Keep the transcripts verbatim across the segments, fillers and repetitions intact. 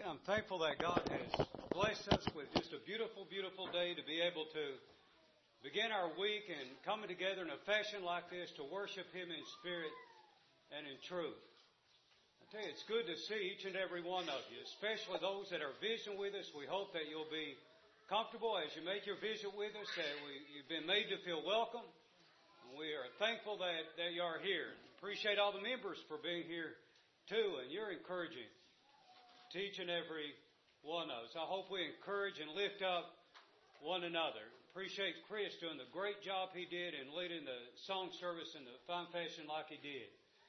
I'm thankful that God has blessed us with just a beautiful, beautiful day to be able to begin our week and coming together in a fashion like this to worship Him in spirit and in truth. I tell you, it's good to see each and every one of you, especially those that are visiting with us. We hope that you'll be comfortable as you make your visit with us, that we, you've been made to feel welcome. And we are thankful that, that you are here. Appreciate all the members for being here too, and you're encouraging to each and every one of us. I hope we encourage and lift up one another. Appreciate Chris doing the great job he did in leading the song service in the fine fashion like he did.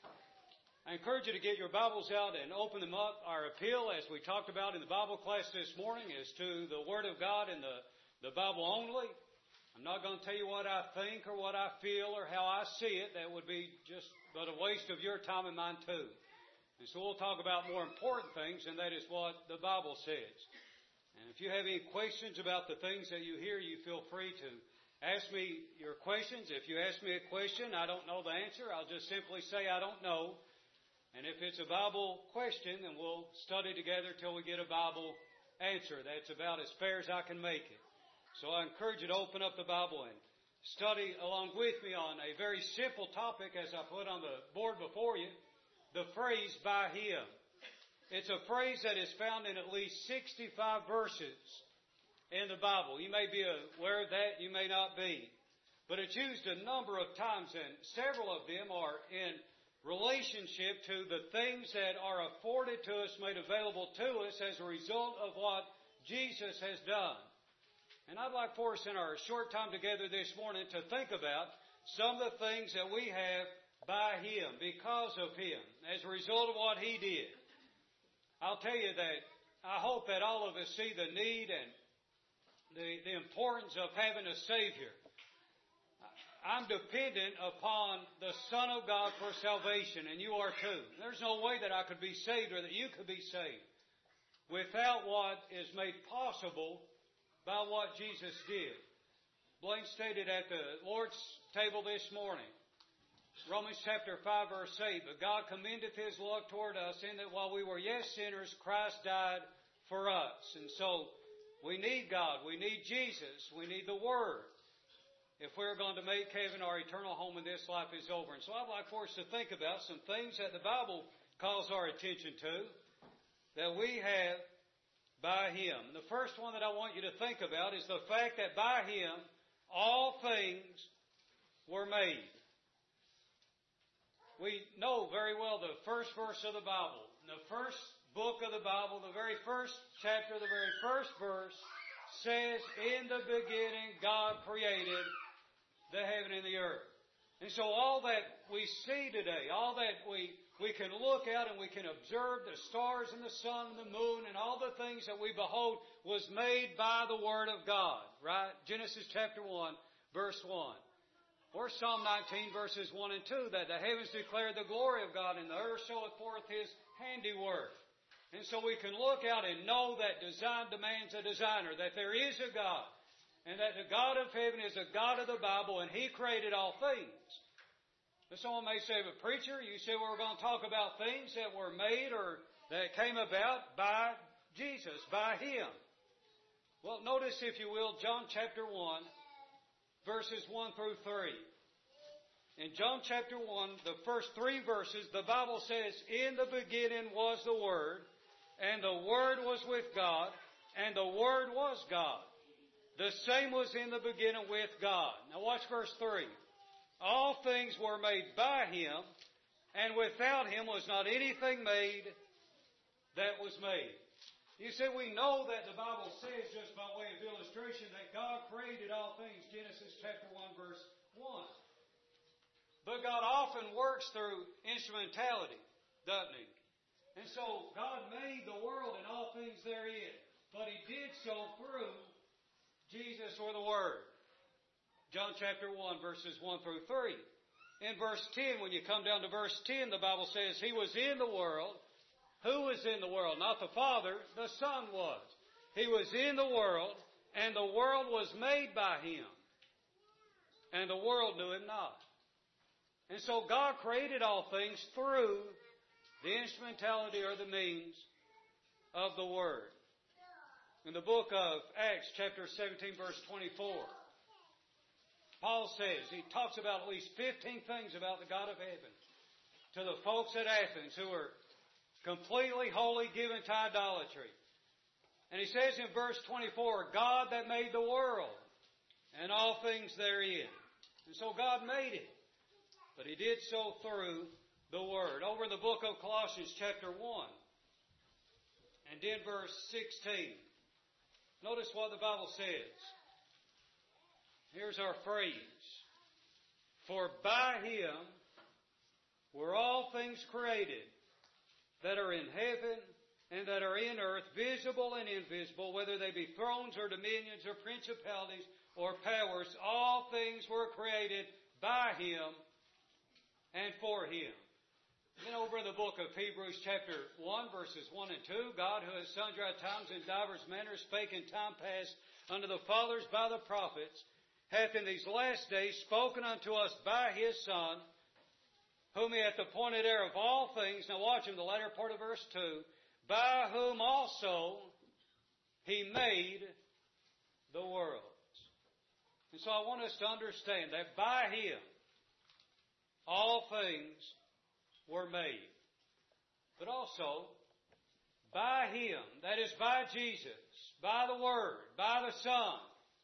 I encourage you to get your Bibles out and open them up. Our appeal, as we talked about in the Bible class this morning, is to the Word of God and the, the Bible only. I'm not going to tell you what I think or what I feel or how I see it. That would be just but a waste of your time and mine too. And so we'll talk about more important things, and that is what the Bible says. And if you have any questions about the things that you hear, you feel free to ask me your questions. If you ask me a question, I don't know the answer, I'll just simply say I don't know. And if it's a Bible question, then we'll study together till we get a Bible answer. That's about as fair as I can make it. So I encourage you to open up the Bible and study along with me on a very simple topic, as I put on the board before you, the phrase, by Him. It's a phrase that is found in at least sixty-five verses in the Bible. You may be aware of that, you may not be. But it's used a number of times, and several of them are in relationship to the things that are afforded to us, made available to us as a result of what Jesus has done. And I'd like for us in our short time together this morning to think about some of the things that we have by Him, because of Him, as a result of what He did. I'll tell you that I hope that all of us see the need and the, the importance of having a Savior. I'm dependent upon the Son of God for salvation, and you are too. There's no way that I could be saved or that you could be saved without what is made possible by what Jesus did. Blaine stated at the Lord's table this morning, Romans chapter five verse eight, but God commendeth His love toward us in that while we were yet sinners, Christ died for us. And so we need God, we need Jesus, we need the Word if we're going to make heaven our eternal home when this life is over. And so I'd like for us to think about some things that the Bible calls our attention to that we have by Him. The first one that I want you to think about is the fact that by Him all things were made. We know very well the first verse of the Bible. The first book of the Bible, the very first chapter, the very first verse says, in the beginning God created the heaven and the earth. And so all that we see today, all that we, we can look at and we can observe, the stars and the sun and the moon and all the things that we behold was made by the Word of God. Right? Genesis chapter one, verse one. Or Psalm nineteen verses one and two, that the heavens declare the glory of God and the earth showeth forth His handiwork. And so we can look out and know that design demands a designer, that there is a God, and that the God of heaven is a God of the Bible, and He created all things. But someone may say, but preacher, you said we were going to talk about things that were made or that came about by Jesus, by Him. Well, notice, if you will, John chapter one, verses one through three. In John chapter one, the first three verses, the Bible says, in the beginning was the Word, and the Word was with God, and the Word was God. The same was in the beginning with God. Now watch verse three. All things were made by Him, and without Him was not anything made that was made. You see, we know that the Bible says, just by way of illustration, that God created all things, Genesis chapter one, verse one. But God often works through instrumentality, doesn't He? And so God made the world and all things therein, but He did so through Jesus or the Word. John chapter one, verses one through three. In verse ten, when you come down to verse ten, the Bible says, He was in the world. Who was in the world? Not the Father, the Son was. He was in the world, and the world was made by Him, and the world knew Him not. And so God created all things through the instrumentality or the means of the Word. In the book of Acts, chapter seventeen, verse twenty-four, Paul says, he talks about at least fifteen things about the God of heaven to the folks at Athens who were completely wholly given to idolatry. And he says in verse twenty-four, God that made the world and all things therein. And so God made it. But He did so through the Word. Over in the book of Colossians chapter one and in verse sixteen, notice what the Bible says. Here's our phrase. For by Him were all things created that are in heaven and that are in earth, visible and invisible, whether they be thrones or dominions or principalities or powers, all things were created by Him and for Him. Then over in the book of Hebrews chapter one, verses one and two, God who has sundry times in divers manners spake in time past unto the fathers by the prophets, hath in these last days spoken unto us by His Son, whom He hath appointed heir of all things. Now watch in the latter part of verse two. By whom also He made the worlds. And so I want us to understand that by Him all things were made. But also, by Him, that is by Jesus, by the Word, by the Son,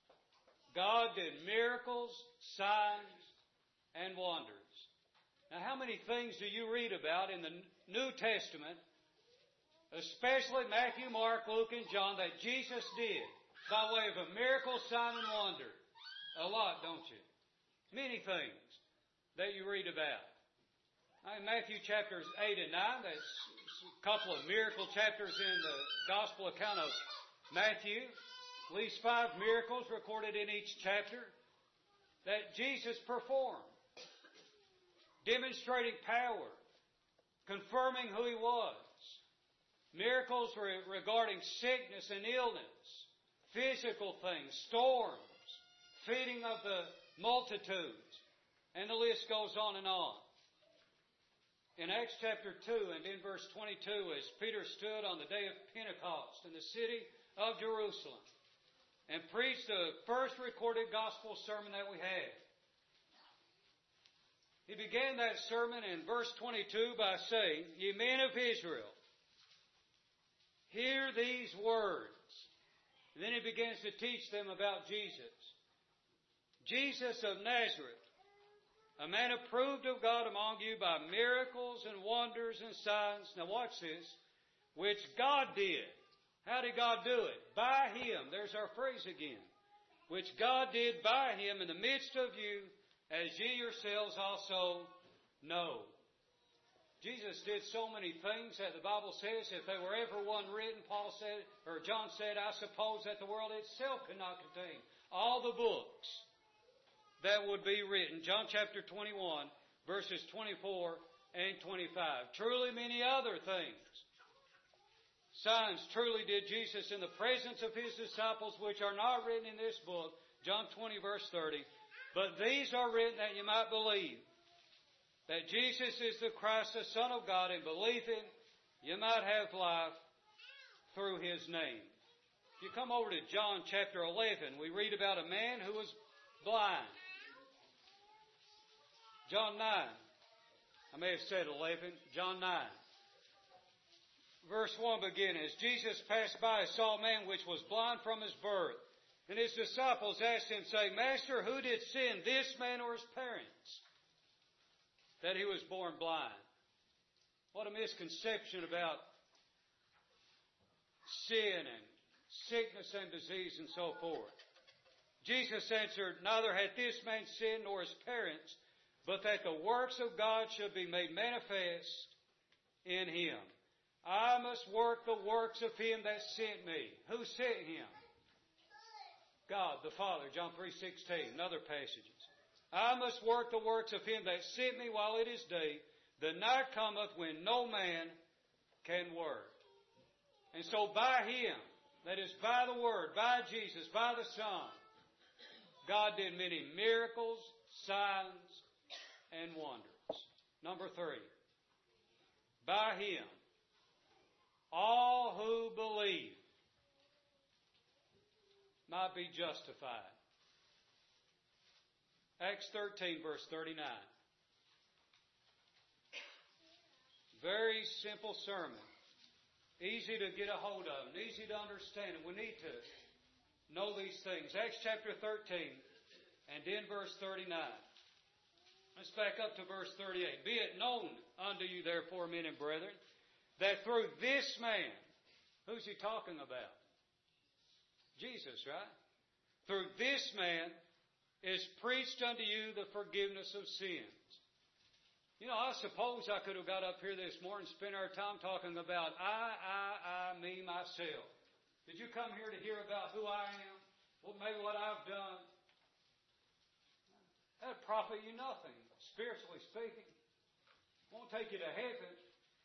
God did miracles, signs, and wonders. Now how many things do you read about in the New Testament, especially Matthew, Mark, Luke, and John, that Jesus did by way of a miracle, sign, and wonder? A lot, don't you? Many things that you read about. In Matthew chapters eight and nine, that's a couple of miracle chapters in the gospel account of Matthew. At least five miracles recorded in each chapter that Jesus performed, demonstrating power, confirming who He was. Miracles regarding sickness and illness, physical things, storms, feeding of the multitudes, and the list goes on and on. In Acts chapter two and in verse twenty-two, as Peter stood on the day of Pentecost in the city of Jerusalem and preached the first recorded gospel sermon that we had, he began that sermon in verse twenty-two by saying, Ye men of Israel, hear these words. And then he begins to teach them about Jesus. Jesus of Nazareth, a man approved of God among you by miracles and wonders and signs. Now watch this. Which God did. How did God do it? By Him. There's our phrase again. Which God did by Him in the midst of you, as ye yourselves also know. Jesus did so many things that the Bible says, if they were ever one written, Paul said, or John said, I suppose that the world itself could not contain all the books that would be written. John chapter twenty-one, verses twenty-four and twenty-five. Truly many other things. Signs truly did Jesus in the presence of His disciples, which are not written in this book. John twenty, verse thirty. But these are written that you might believe that Jesus is the Christ, the Son of God, and believing you might have life through His name. If you come over to John chapter eleven, we read about a man who was blind. John nine. I may have said eleven. John nine. Verse one begins, as Jesus passed by, he saw a man which was blind from his birth. And His disciples asked Him, saying, Master, who did sin, this man or his parents, that he was born blind? What a misconception about sin and sickness and disease and so forth. Jesus answered, Neither hath this man sinned nor his parents, but that the works of God should be made manifest in him. I must work the works of Him that sent me. Who sent Him? God the Father, John three sixteen, and other passages. I must work the works of Him that sent me while it is day. The night cometh when no man can work. And so by Him, that is by the Word, by Jesus, by the Son, God did many miracles, signs, and wonders. Number three, by Him, all who not be justified. Acts thirteen, verse thirty-nine. Very simple sermon. Easy to get a hold of and easy to understand. And we need to know these things. Acts chapter thirteen and in verse thirty-nine. Let's back up to verse thirty-eight. Be it known unto you, therefore, men and brethren, that through this man, who's he talking about? Jesus, right? Through this man is preached unto you the forgiveness of sins. You know, I suppose I could have got up here this morning and spent our time talking about I, I, I, me, myself. Did you come here to hear about who I am? Well, maybe what I've done? That'd profit you nothing, spiritually speaking. Won't take you to heaven.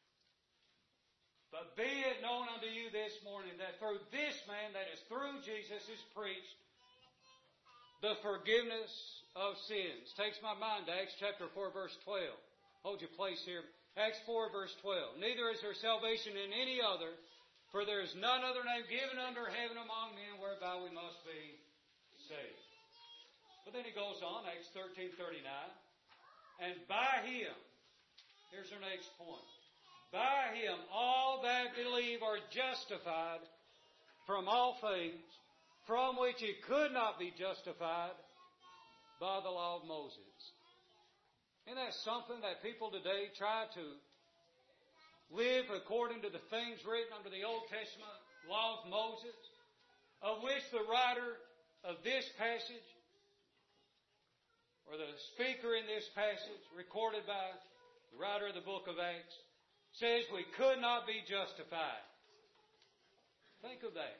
But be it known unto you this morning that through this man, that is through Jesus, is preached the forgiveness of sins. Takes my mind to Acts chapter four, verse twelve. Hold your place here. Acts four, verse twelve. Neither is there salvation in any other, for there is none other name given under heaven among men whereby we must be saved. But then he goes on, Acts thirteen, thirty-nine. And by him, here's our next point. By him all that believe are justified from all things from which it could not be justified by the law of Moses. Isn't that something that people today try to live according to the things written under the Old Testament law of Moses, of which the writer of this passage, or the speaker in this passage, recorded by the writer of the book of Acts, says we could not be justified. Think of that.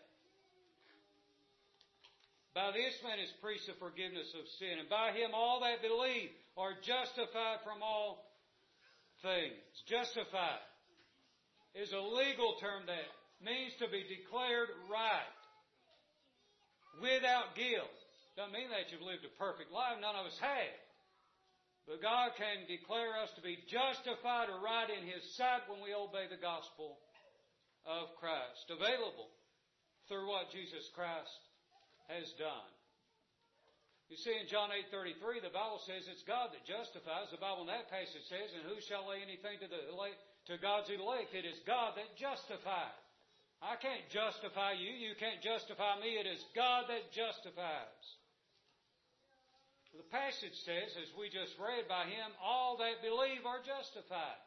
By this man is preached the forgiveness of sin, and by him all that believe are justified from all things. Justified is a legal term that means to be declared right, without guilt. Doesn't mean that you've lived a perfect life. None of us have. But God can declare us to be justified or right in His sight when we obey the gospel of Christ. Available through what Jesus Christ has done. You see, in John eight thirty-three, the Bible says it's God that justifies. The Bible in that passage says, and who shall lay anything to the to God's elect? It is God that justifies. I can't justify you. You can't justify me. It is God that justifies. The passage says, as we just read, by Him all that believe are justified.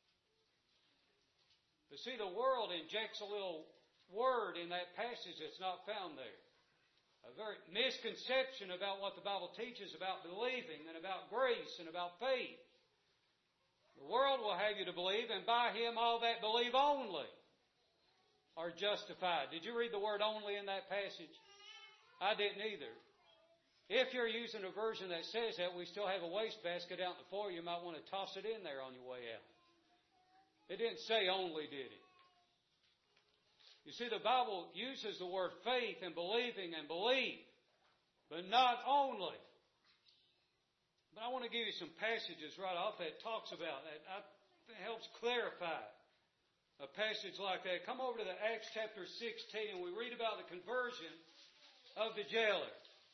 But see, the world injects a little word in that passage that's not found there. A very misconception about what the Bible teaches about believing and about grace and about faith. The world will have you to believe, and by Him all that believe only are justified. Did you read the word only in that passage? I didn't either. If you're using a version that says that, we still have a wastebasket out in the foyer. You might want to toss it in there on your way out. It didn't say only, did it? You see, the Bible uses the word faith and believing and believe, but not only. But I want to give you some passages right off that talks about that. That helps clarify a passage like that. Come over to the Acts chapter sixteen, and we read about the conversion of the jailer.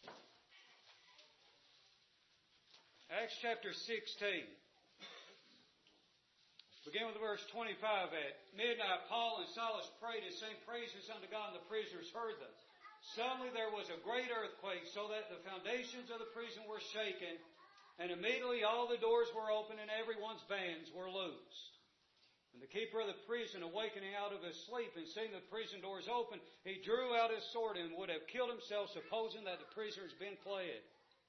Acts chapter sixteen. Begin with verse twenty-five. At midnight, Paul and Silas prayed and sang praises unto God, and the prisoners heard them. Suddenly there was a great earthquake, so that the foundations of the prison were shaken, and immediately all the doors were open, and everyone's bands were loosed. And the keeper of the prison, awakening out of his sleep and seeing the prison doors open, he drew out his sword and would have killed himself, supposing that the prisoners had been fled.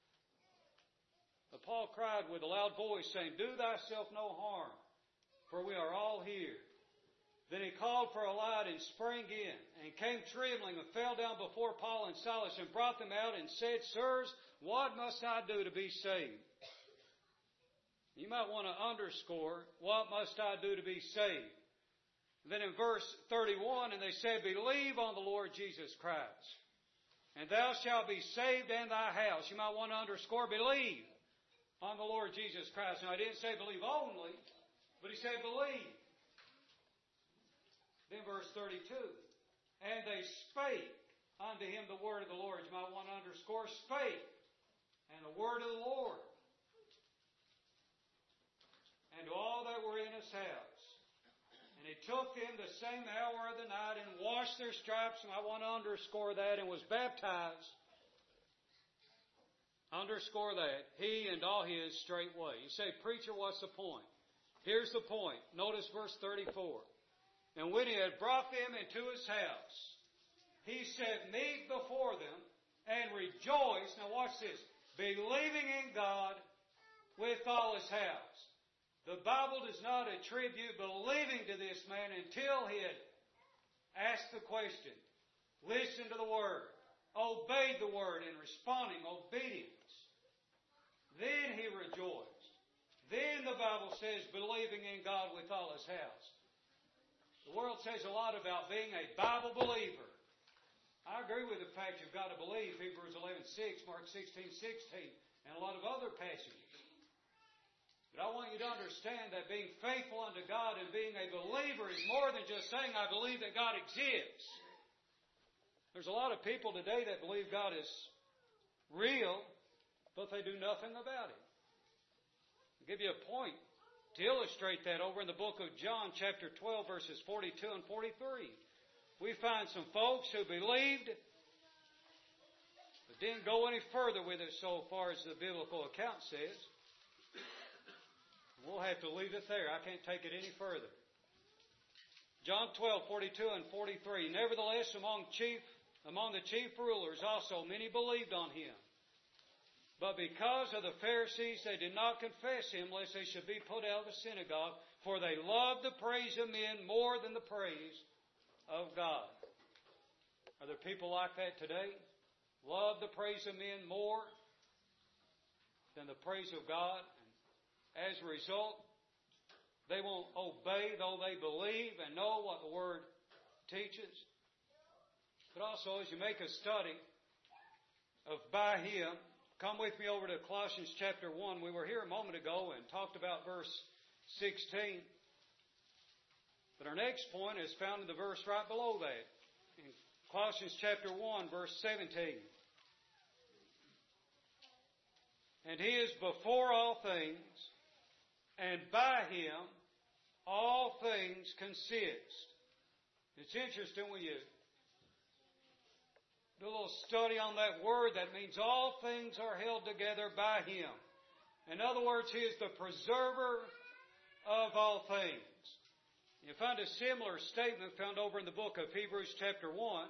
But Paul cried with a loud voice, saying, Do thyself no harm, for we are all here. Then he called for a light and sprang in, and came trembling and fell down before Paul and Silas, and brought them out and said, Sirs, what must I do to be saved? You might want to underscore, what must I do to be saved? Then in verse thirty-one, and they said, Believe on the Lord Jesus Christ, and thou shalt be saved and thy house. You might want to underscore, believe on the Lord Jesus Christ. Now, he didn't say believe only, but he said believe. Then verse thirty-two. And they spake unto him the word of the Lord. You might want to underscore spake. And the word of the Lord. And to all that were in his house. And he took them the same hour of the night and washed their stripes. And I want to underscore that. And was baptized. Underscore that. He and all his straightway. You say, preacher, what's the point? Here's the point. Notice verse thirty-four. And when he had brought them into his house, he set meat before them and rejoiced. Now watch this. Believing in God with all his house. The Bible does not attribute believing to this man until he had asked the question, listened to the Word, obeyed the Word in responding obedience. Then he rejoiced. Then the Bible says believing in God with all his house. The world says a lot about being a Bible believer. I agree with the fact you've got to believe Hebrews eleven six, Mark sixteen sixteen, and a lot of other passages. But I want you to understand that being faithful unto God and being a believer is more than just saying, I believe that God exists. There's a lot of people today that believe God is real, but they do nothing about it. I'll give you a point to illustrate that over in the book of John, chapter twelve, verses forty-two and forty-three. We find some folks who believed, but didn't go any further with it so far as the biblical account says. We'll have to leave it there. I can't take it any further. John twelve, forty-two and forty-three. Nevertheless, among chief, among the chief rulers also many believed on him. But because of the Pharisees, they did not confess him, lest they should be put out of the synagogue, for they loved the praise of men more than the praise of God. Are there people like that today? Love the praise of men more than the praise of God. And as a result, they won't obey though they believe and know what the Word teaches. But also as you make a study of by Him, come with me over to Colossians chapter one. We were here a moment ago and talked about verse sixteen. But our next point is found in the verse right below that. In Colossians chapter one, verse seventeen. And He is before all things, and by Him all things consist. It's interesting when you do a little study on that word. That means all things are held together by Him. In other words, He is the preserver of all things. You find a similar statement found over in the book of Hebrews chapter one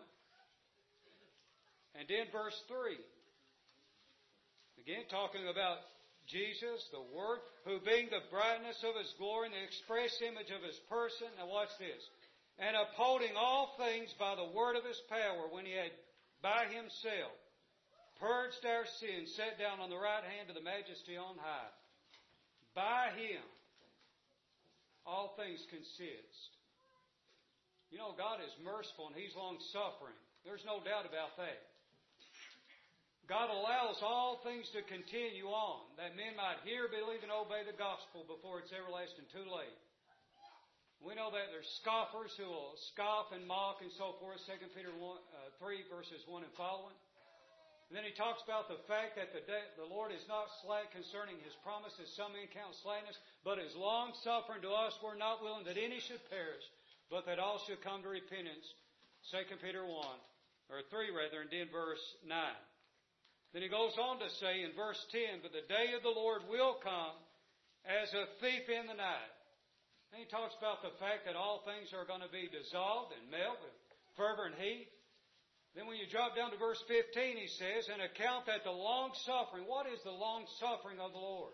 and in verse three. Again, talking about Jesus, the Word, who being the brightness of His glory and the express image of His person. Now watch this. And upholding all things by the word of His power, when He had by Himself purged our sins, sat down on the right hand of the Majesty on high. By Him all things consist. You know, God is merciful and He's long-suffering. There's no doubt about that. God allows all things to continue on, that men might hear, believe, and obey the gospel before it's everlasting too late. We know that there's scoffers who will scoff and mock and so forth, Second Peter one, uh, three, verses one and following. And then he talks about the fact that the, de- the Lord is not slack concerning His promises, some men count slackness, but is long-suffering to us. We're not willing that any should perish, but that all should come to repentance. Second Peter one, or three rather, and then verse nine. Then he goes on to say in verse ten, but the day of the Lord will come as a thief in the night. And he talks about the fact that all things are going to be dissolved and melt with fervor and heat. Then when you drop down to verse fifteen, he says, and account that the long-suffering, what is the long-suffering of the Lord?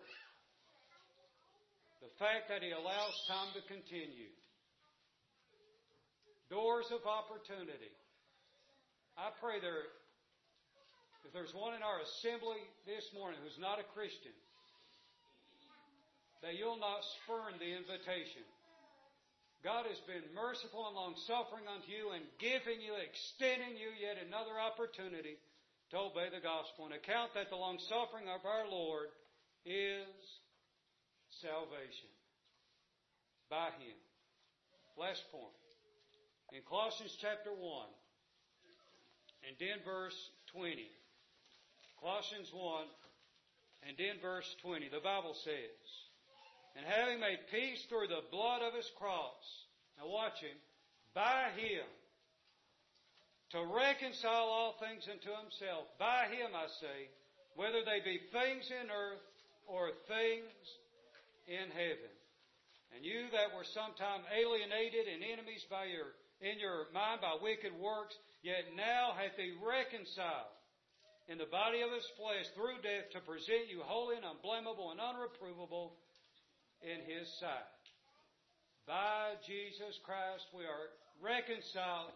The fact that He allows time to continue. Doors of opportunity. I pray there, if there's one in our assembly this morning who's not a Christian, that you'll not spurn the invitation. God has been merciful and long-suffering unto you and giving you, extending you yet another opportunity to obey the gospel. And account that the long-suffering of our Lord is salvation by Him. Last point. In Colossians chapter one, and then verse twenty. Colossians one and then verse twenty. The Bible says, and having made peace through the blood of His cross. Now watch Him. By Him. To reconcile all things unto Himself. By Him, I say, whether they be things in earth or things in heaven. And you that were sometime alienated and enemies by your in your mind by wicked works, yet now hath He reconciled in the body of His flesh through death to present you holy and unblameable and unreprovable in His sight. By Jesus Christ we are reconciled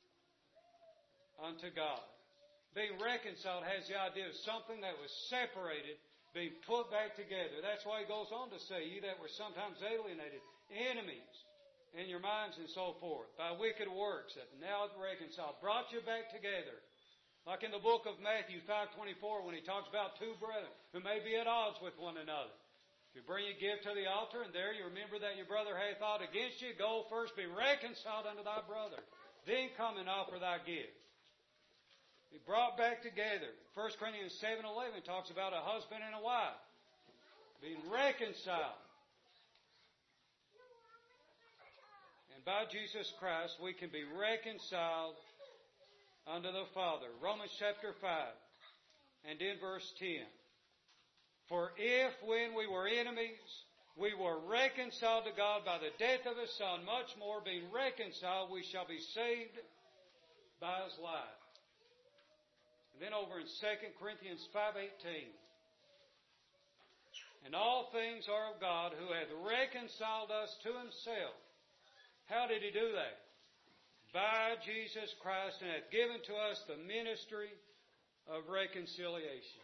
unto God. Being reconciled has the idea of something that was separated being put back together. That's why He goes on to say, ye that were sometimes alienated, enemies in your minds and so forth, by wicked works, that now reconciled, brought you back together. Like in the book of Matthew five twenty-four, when He talks about two brethren who may be at odds with one another. If you bring a gift to the altar, and there you remember that your brother hath aught against you, go first be reconciled unto thy brother. Then come and offer thy gift. Be brought back together. First Corinthians seven eleven talks about a husband and a wife being reconciled. And by Jesus Christ we can be reconciled unto the Father. Romans chapter five and in verse ten. For if when we were enemies we were reconciled to God by the death of His Son, much more being reconciled we shall be saved by His life. And then over in Second Corinthians five eighteen. And all things are of God, who hath reconciled us to Himself. How did He do that? By Jesus Christ, and hath given to us the ministry of reconciliation.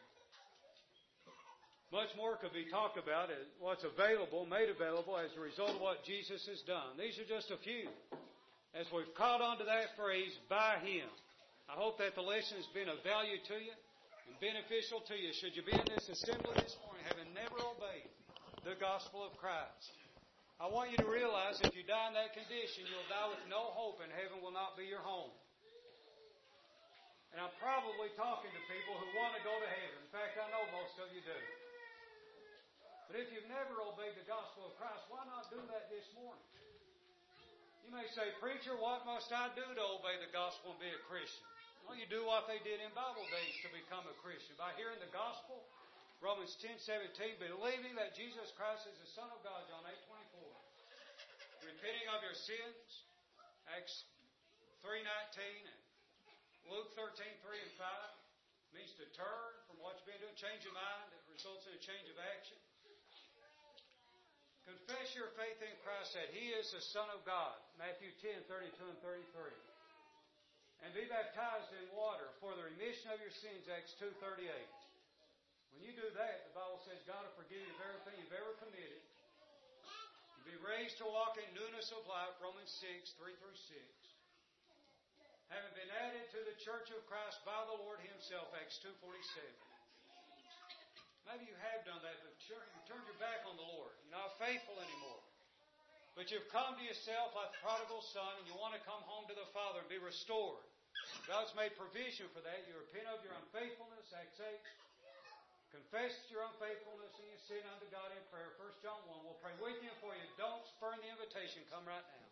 Much more could be talked about as what's available, made available as a result of what Jesus has done. These are just a few. As we've caught on to that phrase, by Him. I hope that the lesson has been of value to you and beneficial to you. Should you be in this assembly this morning having never obeyed the gospel of Christ, I want you to realize if you die in that condition, you'll die with no hope and heaven will not be your home. And I'm probably talking to people who want to go to heaven. In fact, I know most of you do. But if you've never obeyed the gospel of Christ, why not do that this morning? You may say, preacher, what must I do to obey the gospel and be a Christian? Well, you do what they did in Bible days to become a Christian. By hearing the gospel, Romans ten seventeen, believing that Jesus Christ is the Son of God, John eight twenty-four. Repenting of your sins, Acts three nineteen, and Luke thirteen three and five, means to turn from what you've been doing, change your mind that results in a change of action. Confess your faith in Christ that He is the Son of God, Matthew ten thirty-two and thirty-three. And be baptized in water for the remission of your sins, Acts two thirty-eight. When you do that, the Bible says God will forgive you of everything you've ever committed. You'll be raised to walk in newness of life, Romans six three through six. Having been added to the church of Christ by the Lord Himself, Acts two forty-seven. Maybe you have done that, but you turned your back on the Lord. You're not faithful anymore. But you've come to yourself like the prodigal son, and you want to come home to the Father and be restored. God's made provision for that. You repent of your unfaithfulness, Acts eight. Confess your unfaithfulness and you sin unto God in prayer, First John one. We'll pray with you and for you. Don't spurn the invitation. Come right now.